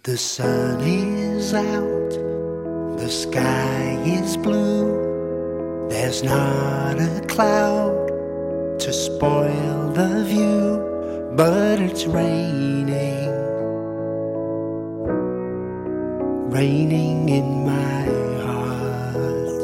The sun is out, the sky is blue. There's not a cloud to spoil the view, but it's raining, raining in my heart.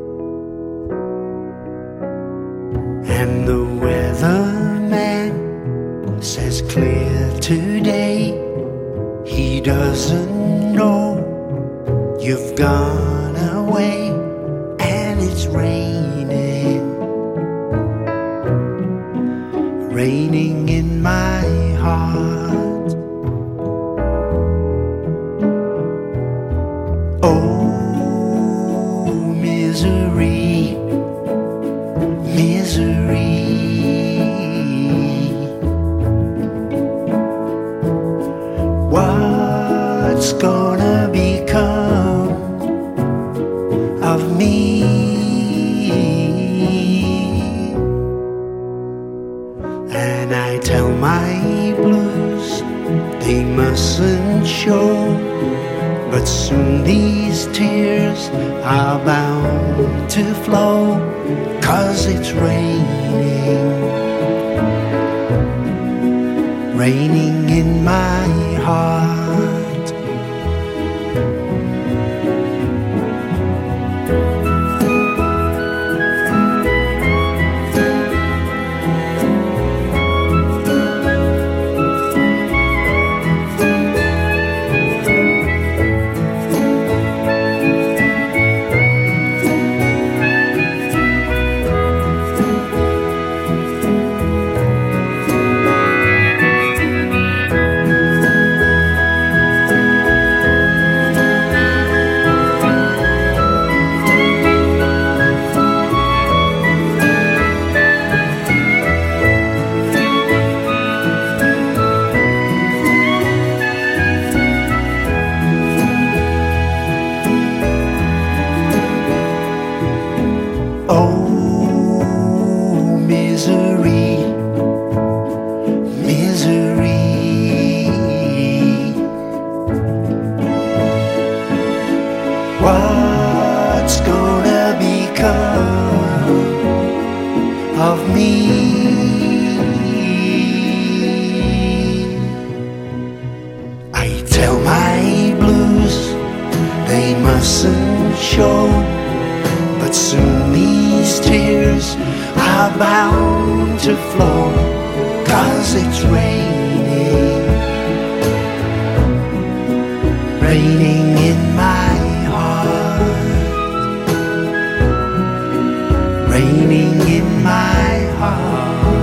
And the weatherman says clear today. He doesn't know you've gone away, and it's raining, raining in my heart. Oh, misery, misery. What's gonna become of me? And I tell my blues they mustn't show, but soon these tears are bound to flow, 'cause it's raining, raining in my heart. Oh, misery, misery. What's gonna become of me? I tell my blues they mustn't show, but soon these tears are bound to flow, 'cause it's raining, raining in my heart, raining in my heart.